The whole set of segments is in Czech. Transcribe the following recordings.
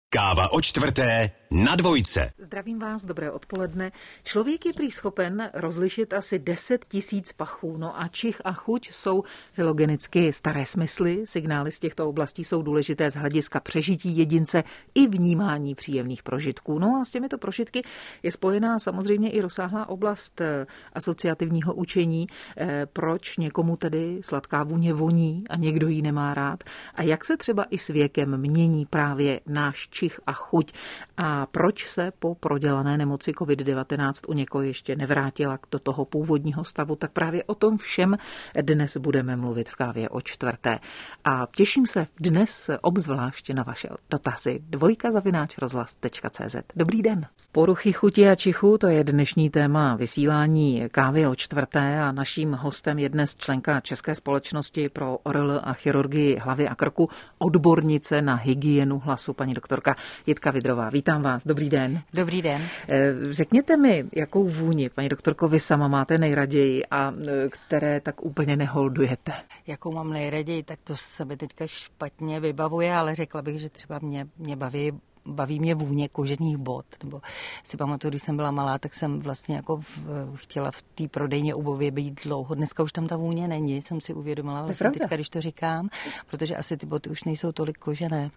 Káva o čtvrté na dvojce. Zdravím vás, dobré odpoledne. Člověk je prý schopen rozlišit asi 10 000 pachů. No a čich a chuť jsou filogenicky staré smysly. Signály z těchto oblastí jsou důležité z hlediska přežití jedince i vnímání příjemných prožitků. No a s těmito prožitky je spojená samozřejmě i rozsáhlá oblast asociativního učení. Proč někomu tedy sladká vůně voní a někdo ji nemá rád? A jak se třeba i s věkem mění právě náš čich a chuť? A proč se po prodělané nemoci COVID-19 u někoho ještě nevrátila do toho původního stavu? Tak právě o tom všem dnes budeme mluvit v Kávě o čtvrté. A těším se dnes obzvlášť na vaše dotazy. dvojka@rozhlas.cz. Dobrý den. Poruchy chuti a čichu, to je dnešní téma vysílání Kávy o čtvrté a naším hostem je dnes členka České společnosti pro ORL a chirurgii hlavy a krku, odbornice na hygienu hlasu, paní doktorka Jitka Vidrová. Vítám vás, dobrý den. Dobrý den. Řekněte mi, jakou vůni, paní doktorko, vy sama máte nejraději a které tak úplně neholdujete? Jakou mám nejraději, tak to se mi teďka špatně vybavuje, ale řekla bych, že třeba mě baví mě vůně kožených bot. Nebo si pamatuju, když jsem byla malá, tak jsem vlastně jako chtěla v té prodejně obuvě být dlouho. Dneska už tam ta vůně není, jsem si uvědomila vlastně teďka, když to říkám, protože asi ty boty už nejsou tolik kožené.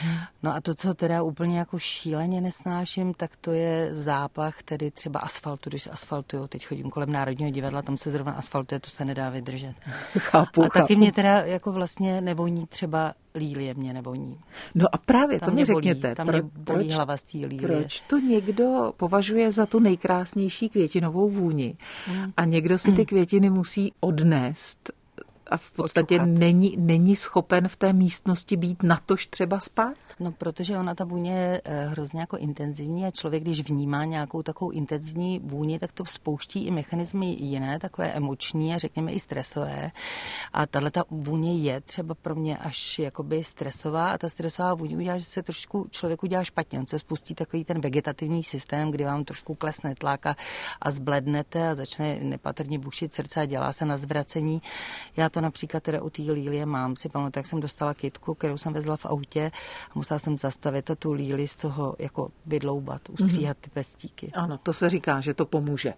No a to, co teda úplně jako šíleně nesnáším, tak to je zápach tedy třeba asfaltu, když asfaltuju. Teď chodím kolem Národního divadla, tam se zrovna asfaltuje, to se nedá vydržet. Chápu. Taky mě teda jako vlastně nevoní třeba lílie mě nevoní. No a právě tam to mi řekněte. Tam mě bolí hlava z té lílie. Proč to někdo považuje za tu nejkrásnější květinovou vůni a někdo si ty květiny musí odnést a v podstatě není schopen v té místnosti být, natož třeba spát? No, protože ona ta vůně je hrozně jako intenzivní a člověk, když vnímá nějakou takovou intenzivní vůni, tak to spouští i mechanismy jiné, takové emoční a řekněme i stresové. A tahleta vůně je třeba pro mě až jakoby stresová a ta stresová vůně udělá, že se trošku člověku dělá špatně. On se spustí takový ten vegetativní systém, kdy vám trošku klesne tlak a zblednete a začne nepatrně bušit srdce a dělá se na zvracení. Já to například teda u té lílie mám. Si pamatuju, jak jsem dostala kytku, kterou jsem vezla v autě a musela jsem zastavit a tu líli z toho jako vydloubat, ustříhat ty pestíky. Ano, to se říká, že to pomůže.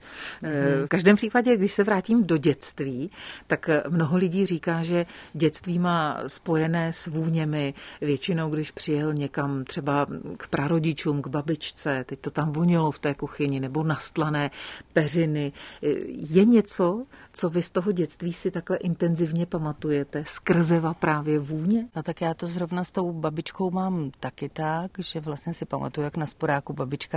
V každém případě, když se vrátím do dětství, tak mnoho lidí říká, že dětství má spojené s vůněmi. Většinou, když přijel někam třeba k prarodičům, k babičce, teď to tam vonilo v té kuchyni, nebo nastlané peřiny. Je něco, co vy z toho dětství si takhle intenzivně pamatujete? Skrzeva právě vůně? No tak já to zrovna s tou babičkou mám taky tak, že vlastně si pamatuju, jak na sporáku babička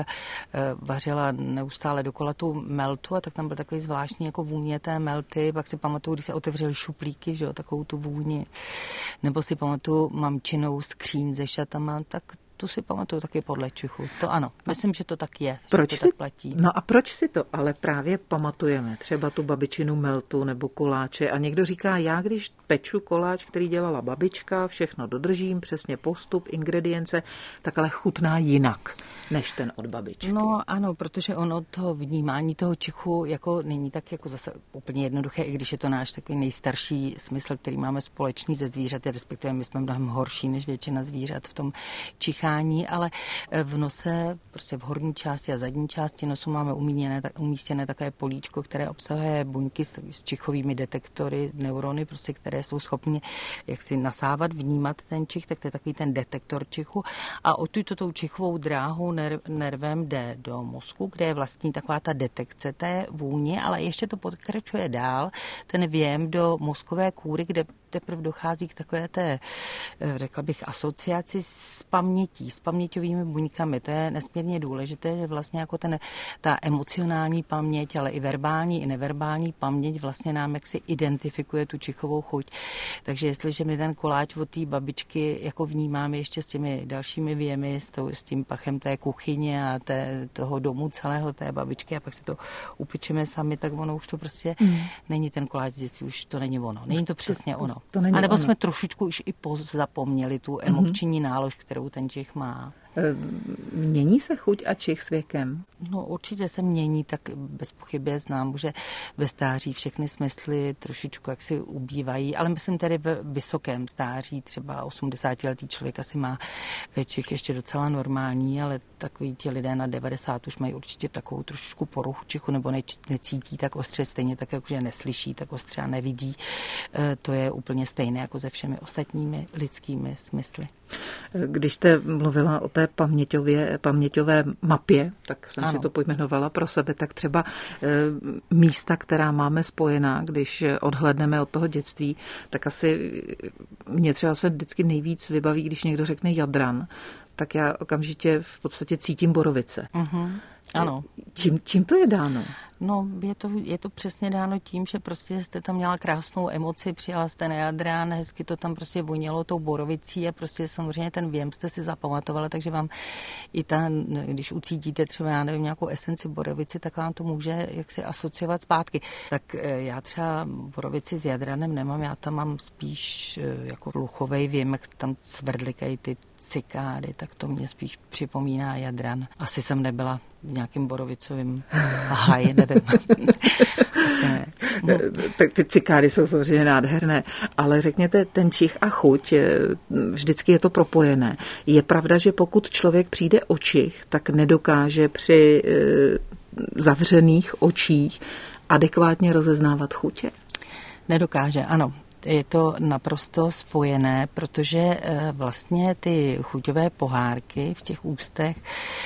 vařila neustále dokola tu meltu a tak tam byl takový zvláštní jako vůně té melty. Pak si pamatuju, když se otevřely šuplíky, že jo, takovou tu vůni. Nebo si pamatuju mamčinou skříň se šatama, tak tu si pamatuju taky podle čichu. To ano, myslím, že to tak je. Proč to si, tak platí. No a proč si to ale právě pamatujeme? Třeba tu babičinu meltu nebo koláče. A někdo říká, já když peču koláč, který dělala babička, všechno dodržím, přesně postup, ingredience, tak ale chutná jinak než ten od babičky. No ano, protože ono to vnímání toho čichu jako není tak jako zase úplně jednoduché, i když je to náš takový nejstarší smysl, který máme společný ze zvířaty, respektive my jsme mnohem horší než většina zvířat v tom čichání, ale v nose, prostě v horní části a zadní části nosu máme umístěné takové políčko, které obsahuje buňky s čichovými detektory, neurony, prostě, které jsou schopni jaksi nasávat, vnímat ten čich, tak to je takový ten detektor čichu a odtud tou čichovou dráhu nervem jde do mozku, kde je vlastně taková ta detekce té vůně, ale ještě to pokračuje dál, ten věm do mozkové kůry, kde teprve dochází k takové té, řekla bych, asociaci s pamětí, s paměťovými buňkami. To je nesmírně důležité, že vlastně jako ta emocionální paměť, ale i verbální, i neverbální paměť vlastně nám jaksi identifikuje tu čichovou chuť. Takže jestliže my ten koláč od té babičky jako vnímáme ještě s těmi dalšími věmy, s tím pachem té kuchyně a toho domu celého té babičky a pak si to upečeme sami, tak ono už to prostě není ten koláč z dětství, už to není ono. Není to přesně ono. A nebo jsme trošičku už i pozapomněli tu emoční nálož, kterou ten čich má. Mění se chuť a čich s věkem? No určitě se mění, tak bez pochyby znám, že ve stáří všechny smysly trošičku jaksi ubývají, ale myslím tedy ve vysokém stáří, třeba 80letý člověk asi má čich ještě docela normální, ale takový ti lidé na 90 už mají určitě takovou trošičku poruchu čichu, nebo necítí tak ostře, stejně tak, jako že neslyší tak ostře a nevidí. To je úplně stejné jako se všemi ostatními lidskými smysly. Když jste mluvila o té paměťové mapě, tak jsem si to pojmenovala pro sebe, tak třeba místa, která máme spojená, když odhlédneme od toho dětství, tak asi mě třeba se vždycky nejvíc vybaví, když někdo řekne Jadran, tak já okamžitě v podstatě cítím Borovice. Ano. Čím to je dáno? No, je to přesně dáno tím, že prostě jste tam měla krásnou emoci, přijala jste na Jadrán, hezky to tam prostě vonělo tou borovicí a prostě samozřejmě ten věm jste si zapamatovala, takže vám i když ucítíte třeba, já nevím, nějakou esenci borovici, tak vám to může jaksi asociovat zpátky. Tak já třeba borovici s Jadranem nemám, já tam mám spíš jako luchovej věm, jak tam cvrdlikají ty cikády, tak to mě spíš připomíná Jadran. Asi jsem nebyla v nějakým borovicovým háji, nevím. Asi ne. Tak ty cikády jsou samozřejmě nádherné, ale řekněte, ten čich a chuť, vždycky je to propojené. Je pravda, že pokud člověk přijde o čich, tak nedokáže při zavřených očích adekvátně rozeznávat chutě? Nedokáže, ano. Je to naprosto spojené, protože vlastně ty chuťové pohárky v těch ústech,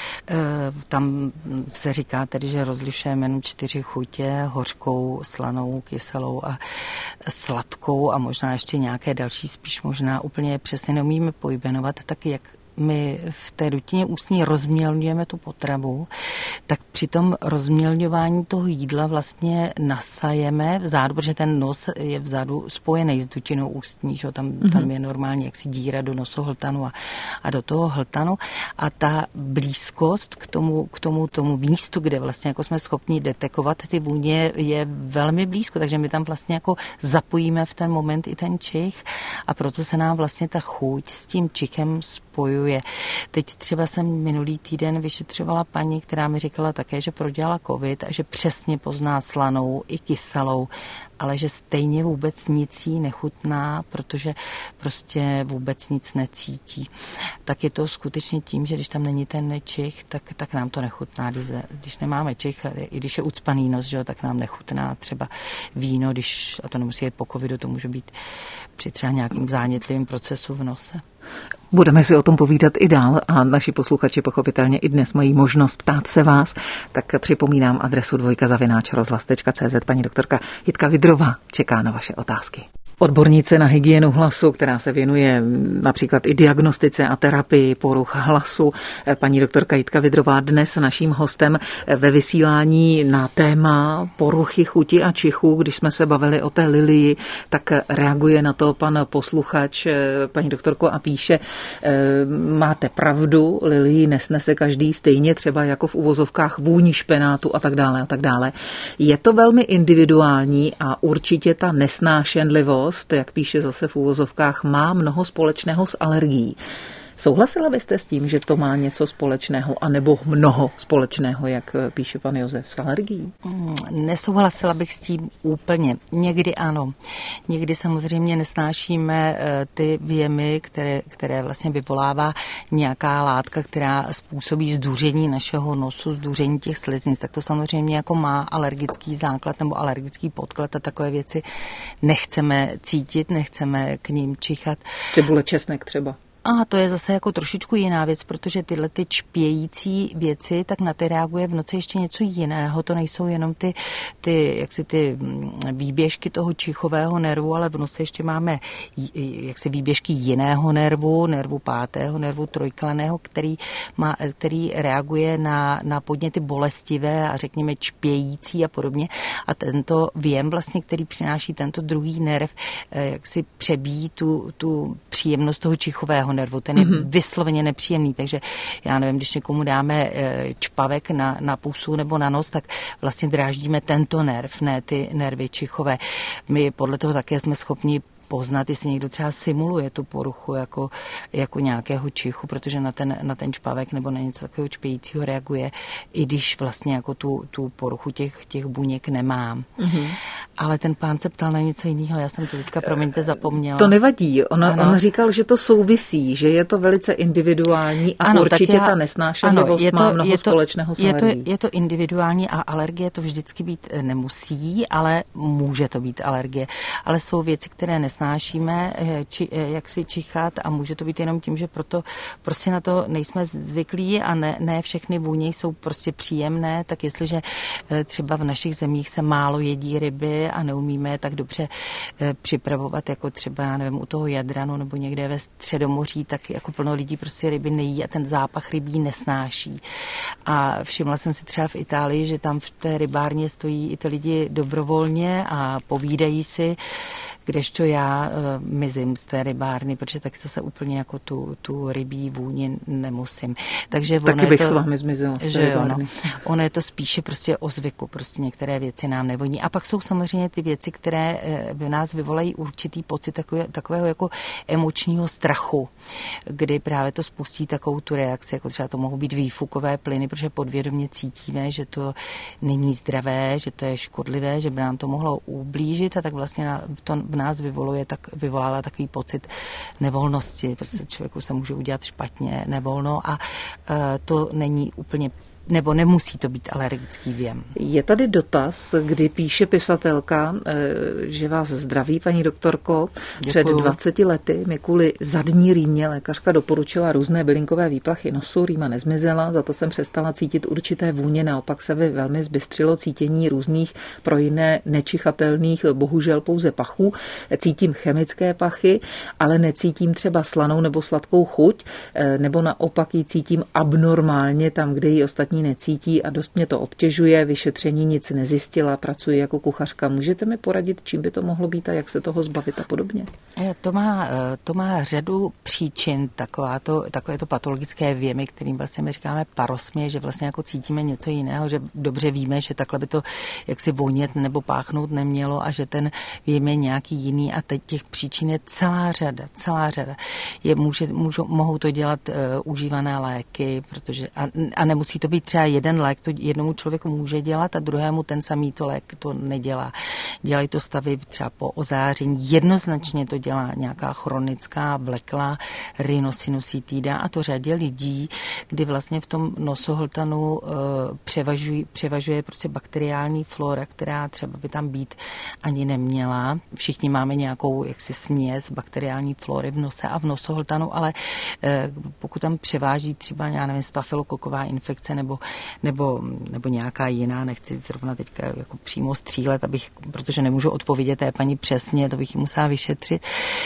tam se říká tedy, že rozlišujeme jenom 4 chutě, hořkou, slanou, kyselou a sladkou a možná ještě nějaké další, spíš možná úplně přesně neumíme pojmenovat, tak jak my v té dutině ústní rozmělňujeme tu potravu, tak při tom rozmělňování toho jídla vlastně nasajeme vzadu, protože ten nos je vzadu spojený s dutinou ústní, že? Tam je normálně jaksi díra do nosohltanu a do toho hltanu a ta blízkost k tomu místu, kde vlastně jako jsme schopni detekovat ty vůně, je velmi blízko, takže my tam vlastně jako zapojíme v ten moment i ten čich a proto se nám vlastně ta chuť s tím čichem spojuje. Teď třeba jsem minulý týden vyšetřovala paní, která mi říkala také, že prodělala covid a že přesně pozná slanou i kyselou, ale že stejně vůbec nic jí nechutná, protože prostě vůbec nic necítí. Tak je to skutečně tím, že když tam není ten čich, tak nám to nechutná. Když nemáme čich, i když je ucpaný nos, že, tak nám nechutná třeba víno, a to nemusí být po covidu, to může být při třeba nějakým zánětlivým procesu v nose. Budeme si o tom povídat i dál a naši posluchači pochopitelně i dnes mají možnost ptát se vás, tak připomínám adresu dvojka@rozhlas.cz. Paní doktorka Jitka Vidrová čeká na vaše otázky. Odbornice na hygienu hlasu, která se věnuje například i diagnostice a terapii poruch hlasu. Paní doktorka Jitka Vidrová dnes naším hostem ve vysílání na téma poruchy chuti a čichu. Když jsme se bavili o té lilii, tak reaguje na to pan posluchač, paní doktorko, a píše, máte pravdu, lilii nesnese každý stejně, třeba jako v uvozovkách vůni špenátu a tak dále a tak dále. Je to velmi individuální a určitě ta nesnášenlivost, jak píše zase v uvozovkách, má mnoho společného s alergií. Souhlasila byste s tím, že to má něco společného, anebo mnoho společného, jak píše pan Josef, s alergií? Nesouhlasila bych s tím úplně. Někdy ano. Někdy samozřejmě nesnášíme ty věmy, které vlastně vyvolává nějaká látka, která způsobí zduření našeho nosu, zduření těch sliznic. Tak to samozřejmě jako má alergický základ nebo alergický podklad a takové věci nechceme cítit, nechceme k ním čichat. Cibule, česnek třeba. A to je zase jako trošičku jiná věc, protože tyhle ty čpějící věci, tak na ty reaguje v noci ještě něco jiného. To nejsou jenom ty výběžky toho čichového nervu, ale v noci ještě máme výběžky jiného nervu pátého, nervu trojklaného, který reaguje na podněty bolestivé a řekněme čpějící a podobně. A tento věm vlastně, který přináší tento druhý nerv, jak si přebíjí tu příjemnost toho čichového nervu. Ten je vysloveně nepříjemný, takže já nevím, když někomu dáme čpavek na pusu nebo na nos, tak vlastně dráždíme tento nerv, ne ty nervy čichové. My podle toho také jsme schopni poznat, jestli někdo třeba simuluje tu poruchu jako nějakého čichu, protože na ten čpavek nebo na něco takového čpějícího reaguje, i když vlastně jako tu poruchu těch buněk nemám. Mm-hmm. Ale ten pán se ptal na něco jiného, já jsem to teďka, promiňte, zapomněla. To nevadí, on říkal, že to souvisí, že je to velice individuální a ano, určitě ta nesnášenlivost má mnoho společného s alergií. Je to individuální a alergie to vždycky být nemusí, ale může to být alergie. Ale jsou věci, které nesnášíme, jak si čichat, a může to být jenom tím, že proto prostě na to nejsme zvyklí a ne všechny vůně jsou prostě příjemné, tak jestliže třeba v našich zemích se málo jedí ryby a neumíme je tak dobře připravovat, jako třeba, já nevím, u toho Jadranu nebo někde ve Středomoří, tak jako plno lidí prostě ryby nejí a ten zápach rybí nesnáší. A všimla jsem si třeba v Itálii, že tam v té rybárně stojí i ty lidi dobrovolně a povídají si, kdežto já mizím z té rybárny, protože tak se úplně jako tu rybí vůni nemusím. Takže taky bych s vámi zmizela z té rybárny. Ono je to spíše prostě o zvyku, prostě některé věci nám nevoní. A pak jsou samozřejmě ty věci, které v nás vyvolají určitý pocit takového jako emočního strachu, kdy právě to spustí takovou tu reakci, jako třeba to mohou být výfukové plyny, protože podvědomě cítíme, že to není zdravé, že to je škodlivé, že by nám to mohlo ublížit, a tak vlastně to v nás vyvolává takový pocit nevolnosti, protože člověku se může udělat špatně, nevolno, a to není úplně, nebo nemusí to být alergický věm. Je tady dotaz, kdy píše pisatelka, že vás zdraví, paní doktorko. Děkuju. Před 20 lety mi kvůli zadní rýmě lékařka doporučila různé bylinkové výplachy nosu, rýma nezmizela, za to jsem přestala cítit určité vůně, naopak se velmi zbystřilo cítění různých pro jiné nečichatelných, bohužel pouze pachů. Cítím chemické pachy, ale necítím třeba slanou nebo sladkou chuť, nebo naopak ji cítím abnormálně tam, kde ji ostatní necítí, a dost mě to obtěžuje, vyšetření nic nezjistila, pracuji jako kuchařka. Můžete mi poradit, čím by to mohlo být a jak se toho zbavit a podobně? To má řadu příčin, takové to patologické věmy, kterým vlastně my říkáme parosmie, že vlastně jako cítíme něco jiného, že dobře víme, že takhle by to jaksi vonět nebo páchnout nemělo a že ten věm je nějaký jiný, a teď těch příčin je celá řada. Mohou to dělat užívané léky, protože a nemusí to být třeba jeden lék, to jednomu člověku může dělat a druhému ten samý to lék to nedělá. Dělají to stavy třeba po ozáření, jednoznačně to dělá nějaká chronická vleklá rhinosinusitída, a to řadě lidí, kdy vlastně v tom nosohltanu převažuje prostě bakteriální flora, která třeba by tam být ani neměla. Všichni máme nějakou jaksi směs bakteriální flory v nose a v nosohltanu, ale pokud tam převáží třeba, já nevím, stafylokoková infekce nebo nějaká jiná, nechci zrovna teďka jako přímo střílet, protože nemůžu odpovědět té paní přesně, to bych ji musela vyšetřit,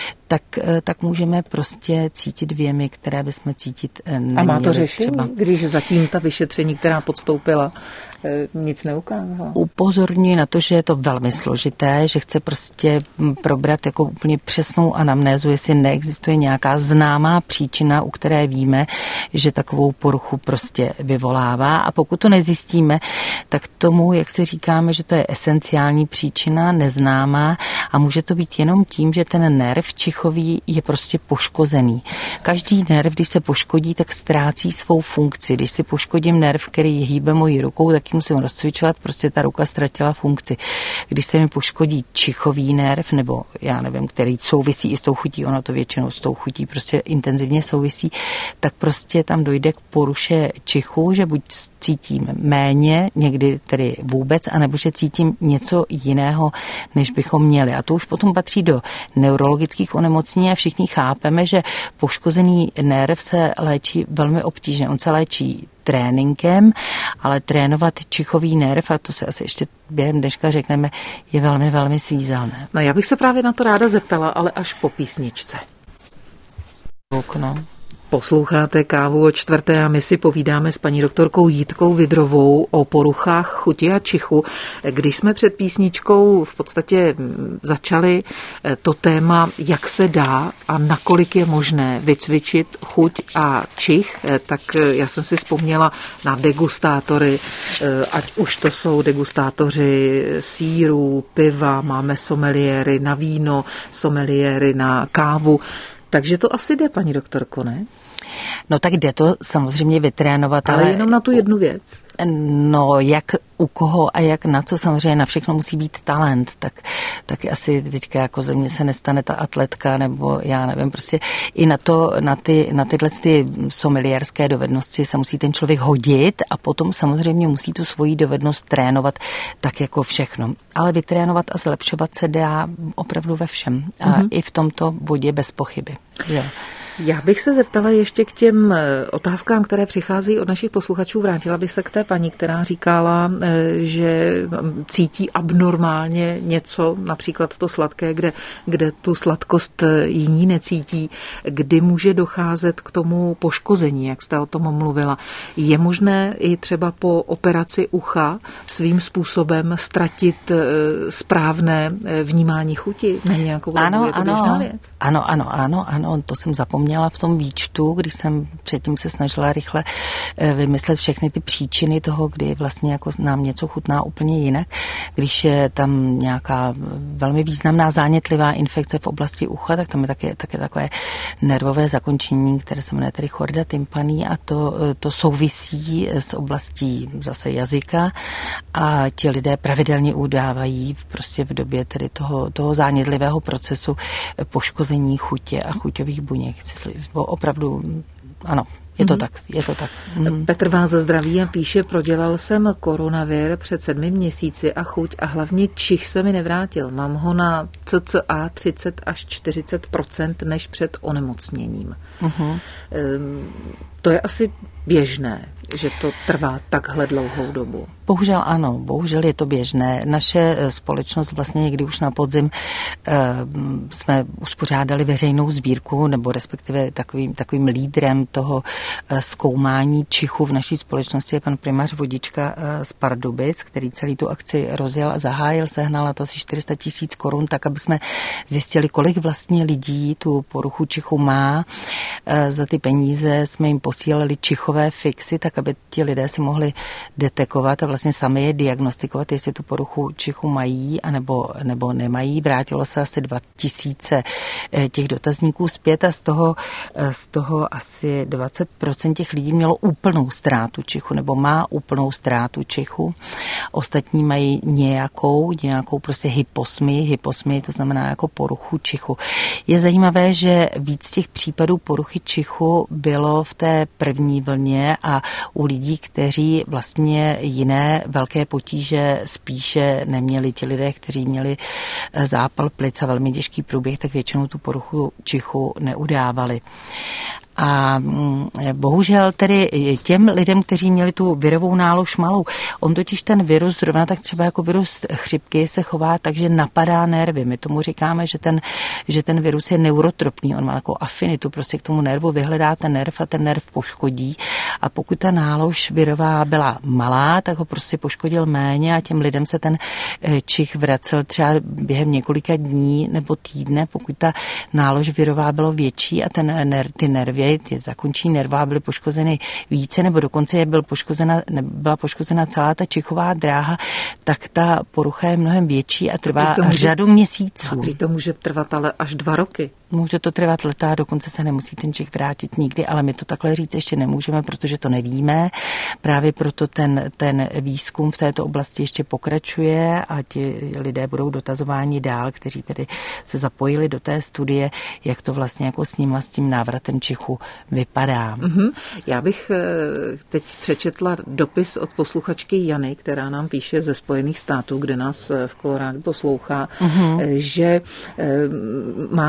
tak můžeme prostě cítit věmy, které bychom cítit neměli. A má to řešení, třeba, když zatím ta vyšetření, která podstoupila, nic neukázala? Upozorňuji na to, že je to velmi složité, že chce prostě probrat jako úplně přesnou anamnézu, jestli neexistuje nějaká známá příčina, u které víme, že takovou poruchu prostě vyvolává, a pokud to nezjistíme, tak tomu, jak si říkáme, že to je esenciální příčina, neznámá, a může to být jenom tím, že ten nerv čichový je prostě poškozený. Každý nerv, když se poškodí, tak ztrácí svou funkci. Když si poškodím nerv, který hýbe mojí rukou, tak ji musím rozcvičovat, prostě ta ruka ztratila funkci. Když se mi poškodí čichový nerv, nebo já nevím, který souvisí i s tou chutí, ono to většinou s tou chutí prostě intenzivně souvisí, tak prostě tam dojde k poruše čichu, že buď cítím méně, někdy tedy vůbec, anebo že cítím něco jiného, než bychom měli. A to už potom patří do neurologických onemocnění a všichni chápeme, že poškozený nerv se léčí velmi obtížně. On se léčí tréninkem, ale trénovat čichový nerv, a to se asi ještě během dneška řekneme, je velmi, velmi svízelné. No, já bych se právě na to ráda zeptala, ale až po písničce. Okno. Posloucháte Kávu o čtvrté a my si povídáme s paní doktorkou Jitkou Vidrovou o poruchách chuti a čichu. Když jsme před písničkou v podstatě začali to téma, jak se dá a nakolik je možné vycvičit chuť a čich, tak já jsem si vzpomněla na degustátory, ať už to jsou degustátoři sýrů, piva, máme someliéry na víno, someliéry na kávu. Takže to asi jde, paní doktorko, ne? No tak jde to samozřejmě vytrénovat. Ale jenom na tu jednu věc. No, jak u koho a jak na co, samozřejmě na všechno musí být talent, tak asi teďka jako ze mě se nestane ta atletka, nebo já nevím, prostě i na tyhle someliérské dovednosti se musí ten člověk hodit a potom samozřejmě musí tu svoji dovednost trénovat tak jako všechno. Ale vytrénovat a zlepšovat se dá opravdu ve všem a i v tomto bodě bez pochyby. Jo. Já bych se zeptala ještě k těm otázkám, které přichází od našich posluchačů. Vrátila bych se k té paní, která říkala, že cítí abnormálně něco, například to sladké, kde tu sladkost jiní necítí, kdy může docházet k tomu poškození, jak jste o tom mluvila. Je možné i třeba po operaci ucha svým způsobem ztratit správné vnímání chuti? Na nějakou dobu je to běžná věc? Ano, to jsem zapomněla v tom výčtu, když jsem předtím se snažila rychle vymyslet všechny ty příčiny toho, kdy vlastně jako nám něco chutná úplně jinak. Když je tam nějaká velmi významná zánětlivá infekce v oblasti ucha, tak tam je také takové nervové zakončení, které se jmenuje tedy chorda tympani a to souvisí s oblastí zase jazyka a ti lidé pravidelně udávají prostě v době tedy toho zánětlivého procesu poškození chutě a chuťových buněk. Opravdu, ano, je to tak. Petr vás zdraví a píše, prodělal jsem koronavir před 7 měsíci a chuť a hlavně čich se mi nevrátil. Mám ho na cca 30 až 40% než před onemocněním. To je asi běžné, že to trvá takhle dlouhou dobu. Bohužel ano, bohužel je to běžné. Naše společnost vlastně někdy už na podzim jsme uspořádali veřejnou sbírku, nebo respektive takovým lídrem toho zkoumání čichu v naší společnosti je pan primář Vodička z Pardubic, který celý tu akci rozjel a zahájil, sehnal na to asi 400 000 korun, tak aby jsme zjistili, kolik vlastně lidí tu poruchu čichu má. Za ty peníze jsme jim posílali čichové fixy, tak aby ti lidé si mohli detekovat a vlastně sami je diagnostikovat, jestli tu poruchu čichu mají nebo nemají. Vrátilo se asi 2000 těch dotazníků zpět a z toho asi 20% těch lidí mělo úplnou ztrátu čichu nebo má úplnou ztrátu čichu. Ostatní mají nějakou prostě hyposmii, to znamená jako poruchu čichu. Je zajímavé, že víc těch případů poruchy čichu bylo v té první vlně a u lidí, kteří vlastně jiné velké potíže spíše neměli. Ti lidé, kteří měli zápal plic a velmi těžký průběh, tak většinou tu poruchu čichu neudávali. A bohužel tedy těm lidem, kteří měli tu virovou nálož malou, on totiž ten virus, zrovna tak třeba jako virus chřipky, se chová tak, že napadá nervy. My tomu říkáme, že ten virus je neurotropní, on má takovou afinitu, prostě k tomu nervu vyhledá ten nerv a ten nerv poškodí. A pokud ta nálož virová byla malá, tak ho prostě poškodil méně a těm lidem se ten čich vracel třeba během několika dní nebo týdne, pokud ta nálož virová byla větší a ty nervy, ty zakončení nerva byly poškozeny více, nebo dokonce byla poškozena celá ta čichová dráha, tak ta porucha je mnohem větší a trvá řadu měsíců. A to může trvat ale až 2 roky. Může to trvat leta, dokonce se nemusí ten čich vrátit nikdy, ale my to takhle říct ještě nemůžeme, protože to nevíme. Právě proto ten výzkum v této oblasti ještě pokračuje a ti lidé budou dotazováni dál, kteří tedy se zapojili do té studie, jak to vlastně jako s tím návratem čichu vypadá. Já bych teď přečetla dopis od posluchačky Jany, která nám píše ze Spojených států, kde nás v Kolorádu poslouchá, že má pravděpodobně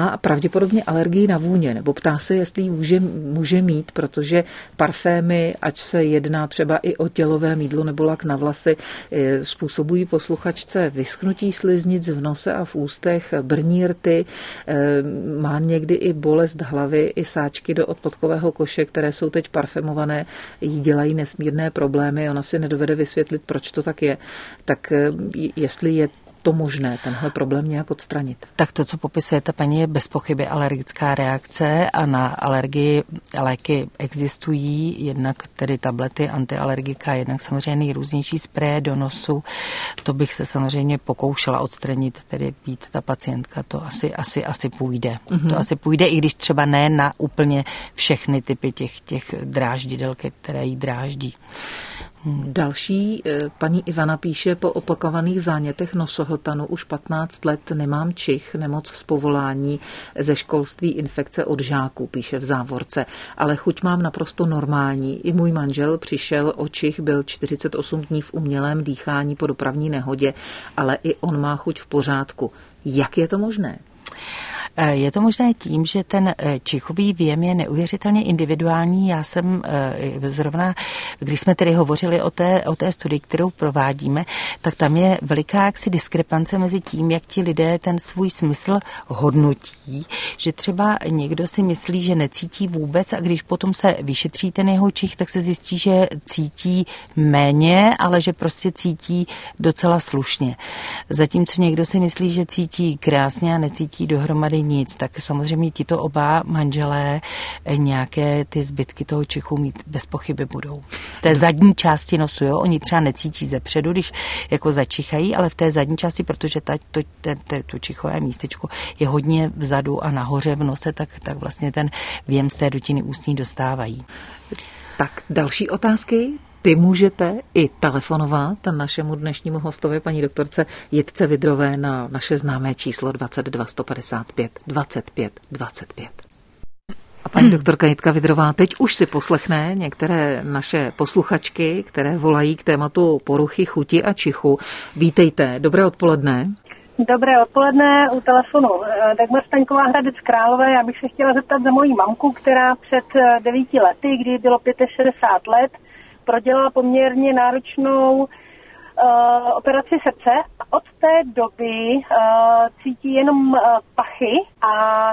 pravděpodobně alergii na vůně, nebo ptá se, jestli ji může mít, protože parfémy, ať se jedná třeba i o tělové mýdlo nebo lak na vlasy, způsobují posluchačce vyschnutí sliznic v nose a v ústech, brní rty, má někdy i bolest hlavy, i sáčky do odpodkového koše, které jsou teď parfémované, jí dělají nesmírné problémy, ona si nedovede vysvětlit, proč to tak je. Tak jestli je to možné, tenhle problém nějak odstranit? Tak to, co popisuje ta paní, je bez pochyby alergická reakce a na alergii léky existují, jednak tedy tablety antialergika, jednak samozřejmě nejrůznější spreje do nosu. To bych se samozřejmě pokoušela odstranit, tedy být ta pacientka, to asi půjde. Mm-hmm. To asi půjde, i když třeba ne na úplně všechny typy těch dráždidel, které jí dráždí. Další paní Ivana píše, po opakovaných zánětech nosohltanu už 15 let nemám čich, nemoc z povolání, ze školství infekce od žáků, píše v závorce, ale chuť mám naprosto normální. I můj manžel přišel o čich, byl 48 dní v umělém dýchání po dopravní nehodě, ale i on má chuť v pořádku. Jak je to možné? Je to možné tím, že ten čichový věm je neuvěřitelně individuální. Já jsem zrovna, když jsme tedy hovořili o té studii, kterou provádíme, tak tam je veliká jaksi diskrepance mezi tím, jak ti lidé ten svůj smysl hodnotí, že třeba někdo si myslí, že necítí vůbec a když potom se vyšetří ten jeho čich, tak se zjistí, že cítí méně, ale že prostě cítí docela slušně. Zatímco někdo si myslí, že cítí krásně a necítí dohromady nic, tak samozřejmě tito oba manželé nějaké ty zbytky toho čichu mít bez pochyby budou. V té zadní části nosu, jo, oni třeba necítí zepředu, když jako začichají, ale v té zadní části, protože to čichové místečko je hodně vzadu a nahoře v nose, tak vlastně ten věm z té dutiny ústní dostávají. Tak další otázky? Ty můžete i telefonovat našemu dnešnímu hostovi, paní doktorce Jitce Vidrové, na naše známé číslo 22 155 25 25. A paní doktorka Jitka Vidrová teď už si poslechne některé naše posluchačky, které volají k tématu poruchy chuti a čichu. Vítejte, dobré odpoledne. Dobré odpoledne, u telefonu Dagmar Staňková, Hradec Králové. Já bych se chtěla zeptat za moji mamku, která před 9 lety, kdy bylo 65 let, prodělala poměrně náročnou operaci srdce. Od té doby cítí jenom pachy a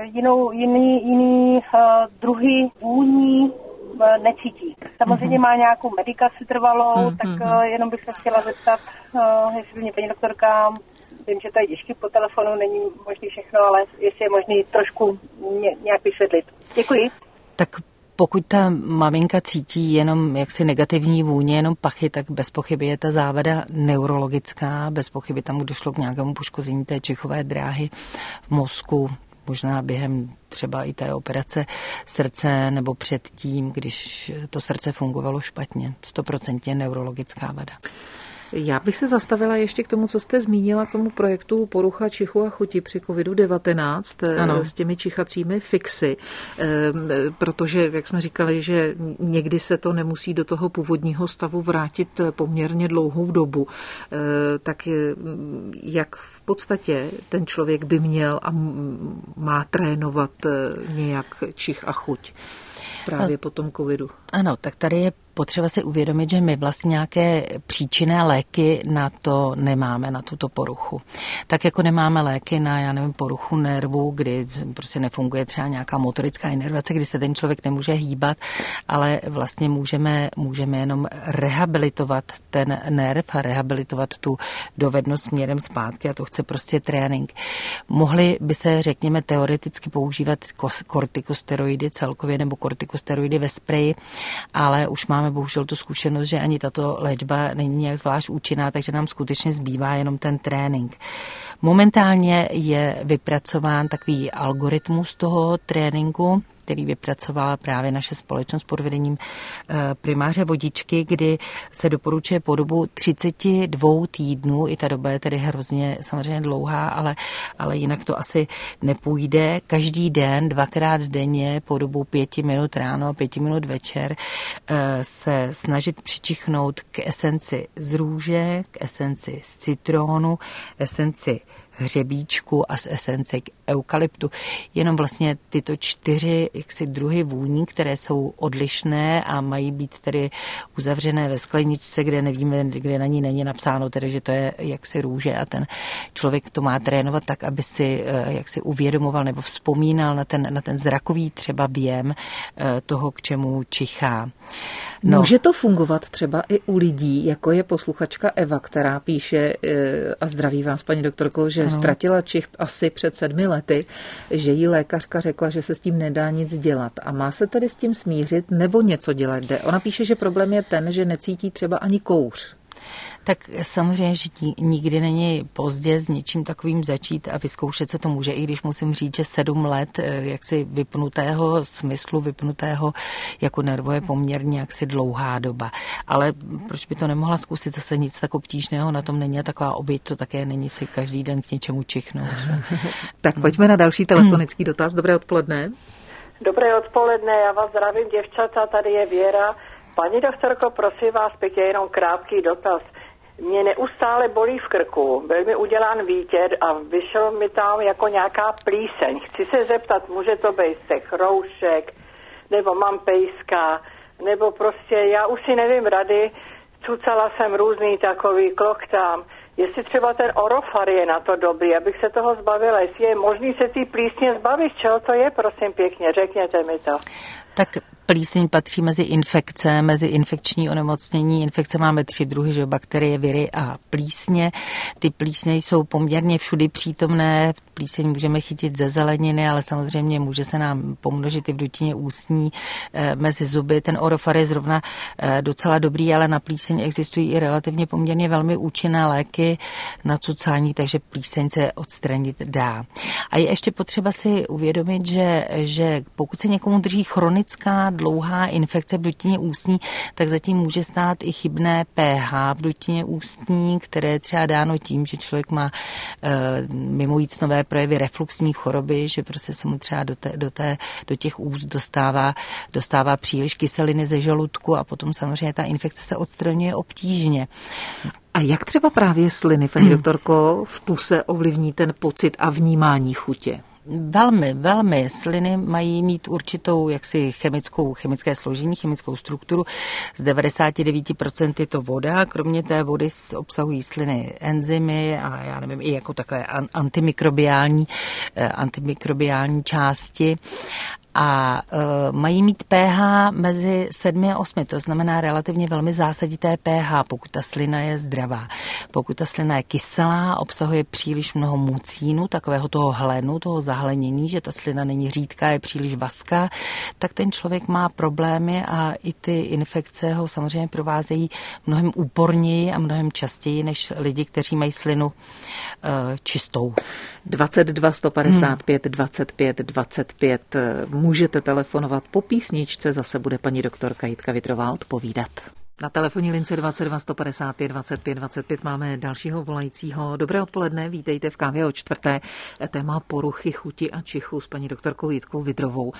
jiný druhy vůní necítí. Samozřejmě má nějakou medikaci trvalou, tak jenom bych se chtěla zeptat, jestli by mě paní doktorka, vím, že to je těžké po telefonu, není možný všechno, ale jestli je možný trošku nějak vysvětlit. Děkuji. Tak pokud ta maminka cítí jenom jaksi negativní vůně, jenom pachy, tak bez pochyby je ta závada neurologická, bez pochyby tam došlo k nějakému poškození té čichové dráhy v mozku, možná během třeba i té operace srdce nebo předtím, když to srdce fungovalo špatně. 100% neurologická vada. Já bych se zastavila ještě k tomu, co jste zmínila, k tomu projektu Porucha čichu a chuti při COVID-19 ano. S těmi čichacími fixy, protože, jak jsme říkali, že někdy se to nemusí do toho původního stavu vrátit poměrně dlouhou dobu, tak jak v podstatě ten člověk by měl a má trénovat nějak čich a chuť právě po tom covidu? Ano, tak tady je potřeba si uvědomit, že my vlastně nějaké příčinné léky na to nemáme, na tuto poruchu. Tak jako nemáme léky na, poruchu nervu, kdy prostě nefunguje třeba nějaká motorická inervace, kdy se ten člověk nemůže hýbat, ale vlastně můžeme jenom rehabilitovat ten nerv a rehabilitovat tu dovednost směrem zpátky a to chce prostě trénink. Mohly by se, řekněme, teoreticky používat kortikosteroidy celkově nebo kortikosteroidy ve spreji, ale už máme bohužel tu zkušenost, že ani tato léčba není nějak zvlášť účinná, takže nám skutečně zbývá jenom ten trénink. Momentálně je vypracován takový algoritmus toho tréninku, který vypracovala právě naše společnost pod vedením primáře Vodičky, kdy se doporučuje po dobu 32 týdnů, i ta doba je tedy hrozně samozřejmě dlouhá, ale jinak to asi nepůjde. Každý den, 2krát denně po dobu 5 minut ráno a 5 minut večer se snažit přičichnout k esenci z růže, k esenci z citrónu, esenci hřebíčku a z esence eukalyptu. Jenom vlastně tyto 4 druhy vůní, které jsou odlišné a mají být tedy uzavřené ve skleničce, kde nevíme, kde na ní není napsáno, tedy, že to je jaksi růže a ten člověk to má trénovat tak, aby si jaksi uvědomoval nebo vzpomínal na ten zrakový třeba věm toho, k čemu čichá. No. Může to fungovat třeba i u lidí, jako je posluchačka Eva, která píše, a zdraví vás, paní doktorko, že ztratila čich asi před 7 lety, že jí lékařka řekla, že se s tím nedá nic dělat. A má se tedy s tím smířit nebo něco dělat jde? Ona píše, že problém je ten, že necítí třeba ani kouř. Tak samozřejmě, že nikdy není pozdě s něčím takovým začít a vyzkoušet se to může, i když musím říct, že 7 let jaksi vypnutého smyslu, vypnutého jako nervo je poměrně jaksi dlouhá doba. Ale proč by to nemohla zkusit, zase nic tak obtížného na tom není a taková oběť to také není si každý den k něčemu čichnout. Tak pojďme na další telefonický dotaz. Dobré odpoledne. Dobré odpoledne, já vás zdravím, děvčata, tady je Věra. Paní doktorko, prosím vás pěkně, jenom krátký dotaz. Mě neustále bolí v krku, byl mi udělán výtěr a vyšel mi tam jako nějaká plíseň. Chci se zeptat, může to být z těch roušek, nebo mám pejska, nebo prostě já už si nevím rady, cucala jsem různý takový kloktám. Jestli třeba ten Orofar je na to dobrý, abych se toho zbavila, jestli je možný se ty plísně zbavit, čeho to je, prosím pěkně, řekněte mi to. Tak plíseň patří mezi infekce, mezi infekční onemocnění. Infekce máme 3 druhy, že bakterie, viry a plísně. Ty plísně jsou poměrně všudy přítomné. Plíseň můžeme chytit ze zeleniny, ale samozřejmě může se nám pomnožit i v dutině ústní, mezi zuby. Ten Orofar je zrovna docela dobrý, ale na plíseň existují i relativně poměrně velmi účinné léky na cucání, takže plíseň se odstranit dá. A je ještě potřeba si uvědomit, že pokud se někomu drží chronická dlouhá infekce v dutině ústní, tak zatím může stát i chybné pH v dutině ústní, které je třeba dáno tím, že člověk má mimo jícnové projevy refluxní choroby, že prostě se mu třeba do těch úst dostává příliš kyseliny ze žaludku a potom samozřejmě ta infekce se odstraňuje obtížně. A jak třeba právě sliny, paní doktorko, v puse ovlivní ten pocit a vnímání chutě? Velmi, velmi. Sliny mají mít určitou jaksi chemické složení, chemickou strukturu. Z 99% je to voda. Kromě té vody obsahují sliny enzymy a já nevím, i jako takové antimikrobiální části. A mají mít pH mezi 7 a 8, to znamená relativně velmi zásadité pH, pokud ta slina je zdravá. Pokud ta slina je kyselá, obsahuje příliš mnoho mucínu, takového toho hlenu, toho zahlenění, že ta slina není řídká, je příliš vazká, tak ten člověk má problémy a i ty infekce ho samozřejmě provázejí mnohem úporněji a mnohem častěji než lidi, kteří mají slinu čistou. 22 155 25 25. Můžete telefonovat po písničce, zase bude paní doktorka Jitka Vitrová odpovídat. Na telefonní lince 22 155 25 25 máme dalšího volajícího. Dobré odpoledne, vítejte v Kávě o čtvrté. Téma poruchy chuti a čichu s paní doktorkou Jitkou Vitrovou.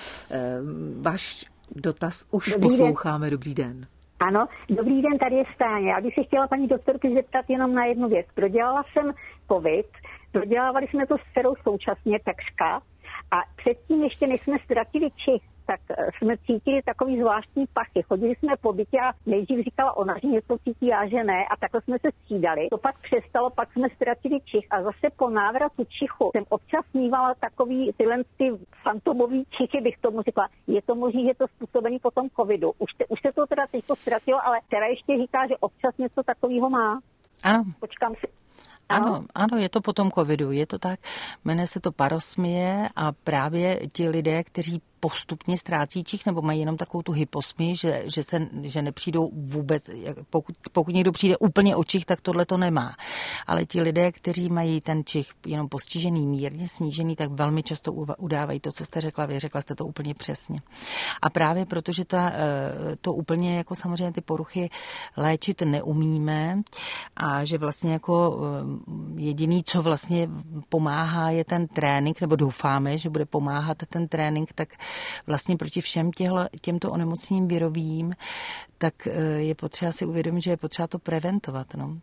Váš dotaz už posloucháme. Dobrý den. Ano, dobrý den, tady je Stáně. Já bych se chtěla paní doktorky zeptat jenom na jednu věc. Prodělala jsem covid, prodělávali jsme to s dcerou současně takřka a předtím ještě než jsme ztratili čich, tak jsme cítili takový zvláštní pachy. Chodili jsme po bytě a nejdřív říkala ona, že něco cítí, já že ne, a takhle jsme se střídali. To pak přestalo, pak jsme ztratili čich a zase po návratu čichu jsem občas mývala takový tyhle fantomový čichy, bych tomu řekla. Je to možné, že to způsobený po tom covidu. Už se to teda teď ztratilo, ale teda ještě říká, že občas něco takového má. Ano. Počkám si. Ano, je to po tom covidu, je to tak. Jmenuje se to parosmie a právě ti lidé, kteří postupně ztrácí čich nebo mají jenom takovou tu hyposmii, že nepřijdou vůbec, pokud někdo přijde úplně o čich, tak tohle to nemá. Ale ti lidé, kteří mají ten čich jenom postižený, mírně snížený, tak velmi často udávají to, co jste řekla, vy řekla jste to úplně přesně. A právě protože to úplně jako samozřejmě ty poruchy léčit neumíme a že vlastně jako jediný, co vlastně pomáhá, je ten trénink, nebo doufáme, že bude pomáhat ten trénink, tak vlastně proti všem těmto onemocněním virovým, tak je potřeba si uvědomit, že je potřeba to preventovat. No?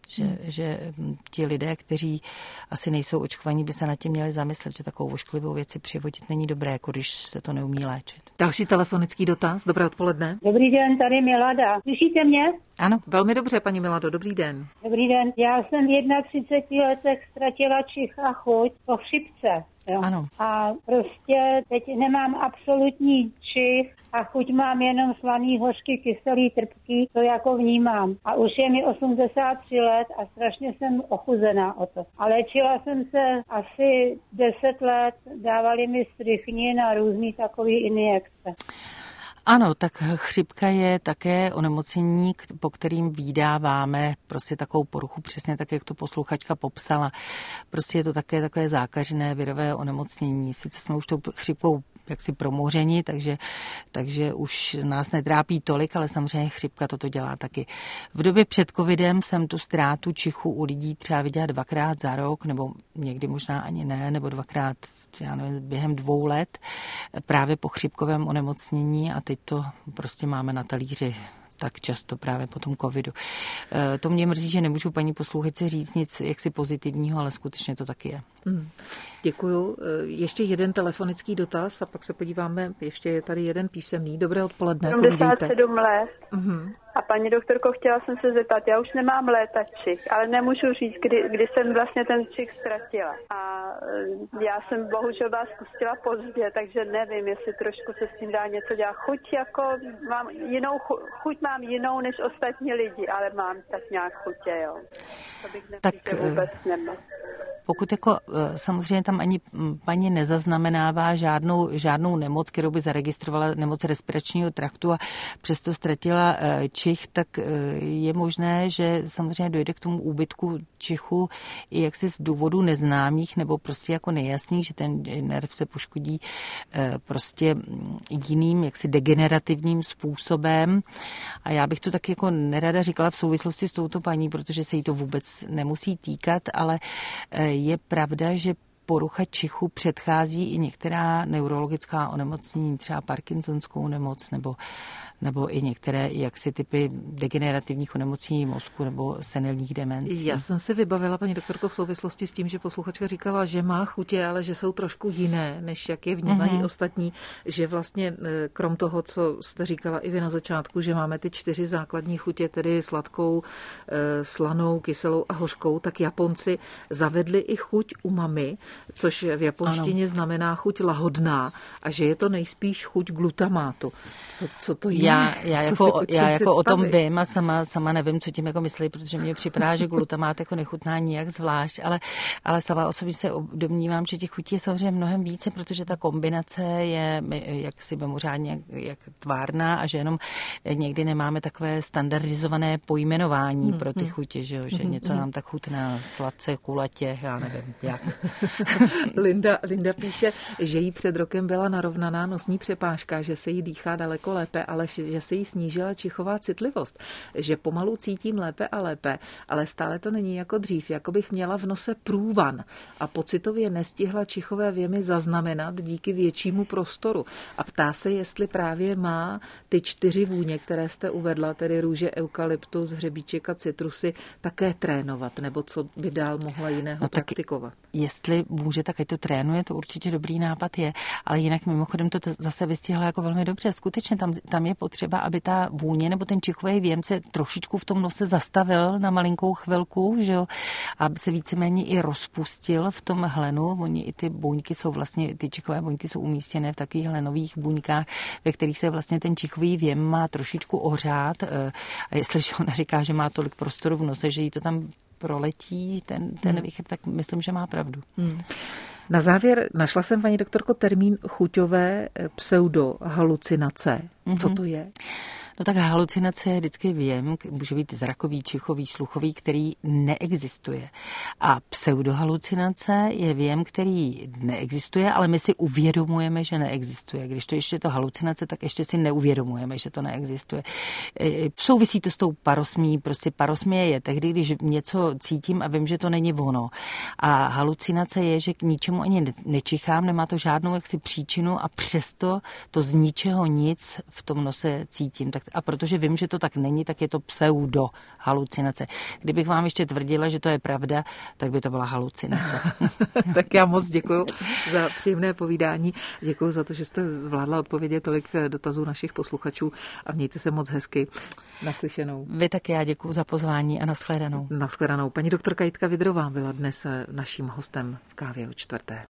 Že ti lidé, kteří asi nejsou očkovaní, by se nad tím měli zamyslet, že takovou ošklivou věci přivodit není dobré, jako když se to neumí léčit. Další telefonický dotaz. Dobré odpoledne. Dobrý den, tady Milada. Slyšíte mě? Ano. Velmi dobře, paní Milado, dobrý den. Dobrý den. Já jsem v 31 letech ztratila čich a chuť po chřipce. Jo. Ano. A prostě teď nemám absolutní čich a chuť mám jenom slaný, hořký, kyselý, trpký, to jako vnímám. A už je mi 83 let a strašně jsem ochuzená o to. A léčila jsem se asi 10 let, dávali mi strychnin a různý takový injekce. Ano, tak chřipka je také onemocnění, po kterým vydáváme prostě takovou poruchu, přesně tak, jak to posluchačka popsala. Prostě je to také takové zákařené virové onemocnění. Sice jsme už tou chřipkou jaksi promořeni, takže už nás netrápí tolik, ale samozřejmě chřipka toto dělá taky. V době před covidem jsem tu ztrátu čichu u lidí třeba viděla 2krát za rok, nebo někdy možná ani ne, nebo 2krát já nevím, během 2 let právě po chřipkovém onemocnění a teď to prostě máme na talíři tak často právě po tom covidu. To mě mrzí, že nemůžu paní posluchačce říct nic jaksi pozitivního, ale skutečně to taky je. Děkuju. Ještě jeden telefonický dotaz a pak se podíváme, ještě je tady jeden písemný. Dobré odpoledne. 77 let. A paní doktorko, chtěla jsem se zeptat, já už nemám léta čich, ale nemůžu říct, kdy jsem vlastně ten čich ztratila. A já jsem bohužel vás pustila pozdě, takže nevím, jestli trošku se s tím dá něco dělat. Chuť jako mám jinou, chuť mám jinou než ostatní lidi, ale mám tak nějak chutě, jo. To bych vůbec nemohl. Pokud jako samozřejmě tam ani paní nezaznamenává žádnou nemoc, kterou by zaregistrovala, nemoc respiračního traktu a přesto ztratila čich, tak je možné, že samozřejmě dojde k tomu úbytku čichu i jaksi z důvodů neznámých nebo prostě jako nejasných, že ten nerv se poškodí prostě jiným jaksi degenerativním způsobem. A já bych to tak jako nerada říkala v souvislosti s touto paní, protože se jí to vůbec nemusí týkat, ale je pravda, že porucha čichu předchází i některá neurologická onemocnění, třeba Parkinsonskou nemoc nebo i některé jaksi typy degenerativních onemocnění mozku nebo senilních demencí. Já jsem si vybavila, paní doktorko, v souvislosti s tím, že posluchačka říkala, že má chutě, ale že jsou trošku jiné, než jak je vnímají ostatní, že vlastně krom toho, co jste říkala i vy na začátku, že máme ty 4 základní chutě, tedy sladkou, slanou, kyselou a hořkou, tak Japonci zavedli i chuť umami, což v japonštině znamená chuť lahodná a že je to nejspíš chuť glutamátu. Co to je? Já jako o tom vím a sama nevím, co tím jako myslí, protože mně připadá, že glutamát jako nechutná nijak zvlášť, ale sama osobně se domnívám, že těch chutí je samozřejmě mnohem více, protože ta kombinace je jaksi mimořádně jak tvárná a že jenom někdy nemáme takové standardizované pojmenování pro ty chutě, že něco nám tak chutná sladce, kulatě, já nevím jak. Linda píše, že jí před rokem byla narovnaná nosní přepážka, že se jí dýchá daleko lépe, ale že se jí snížila čichová citlivost, že pomalu cítím lépe a lépe, ale stále to není jako dřív, jako bych měla v nose průvan a pocitově nestihla čichové věmy zaznamenat díky většímu prostoru. A ptá se, jestli právě má ty 4 vůně, které jste uvedla, tedy růže, eukalyptus, hřebíček a citrusy, také trénovat, nebo co by dál mohla jiného praktikovat? Jestli může, tak ať to trénuje, to určitě dobrý nápad je, ale jinak mimochodem to zase vystihla jako velmi dobře. Skutečně tam je potřeba, aby ta vůně nebo ten čichový věm se trošičku v tom nose zastavil na malinkou chvilku, že jo, aby se víceméně i rozpustil v tom hlenu. Oni i ty buňky jsou vlastně, ty čichové buňky jsou umístěné v takových hlenových buňkách, ve kterých se vlastně ten čichový věm má trošičku ohřát. A jestliže ona říká, že má tolik prostoru v nose, že jí to tam proletí ten výchyt, tak myslím, že má pravdu. Na závěr našla jsem, paní doktorko, termín chuťové pseudohalucinace. Co to je? No tak halucinace je vždycky věm, může být zrakový, čichový, sluchový, který neexistuje. A pseudohalucinace je věm, který neexistuje, ale my si uvědomujeme, že neexistuje. Když to ještě je to halucinace, tak ještě si neuvědomujeme, že to neexistuje. Souvisí to s tou parosmí, prostě parosmie je tehdy, když něco cítím a vím, že to není ono. A halucinace je, že k ničemu ani nečichám, nemá to žádnou jaksi příčinu a přesto to z ničeho nic v tom nose cítím. A protože vím, že to tak není, tak je to pseudohalucinace. Kdybych vám ještě tvrdila, že to je pravda, tak by to byla halucinace. Tak já moc děkuji za příjemné povídání. Děkuji za to, že jste zvládla odpovědět tolik dotazů našich posluchačů a mějte se moc hezky. Naslyšenou. Vy taky, já děkuji za pozvání a nashledanou. Nashledanou. Paní doktorka Jitka Vidrová byla dnes naším hostem v Kávě o čtvrté.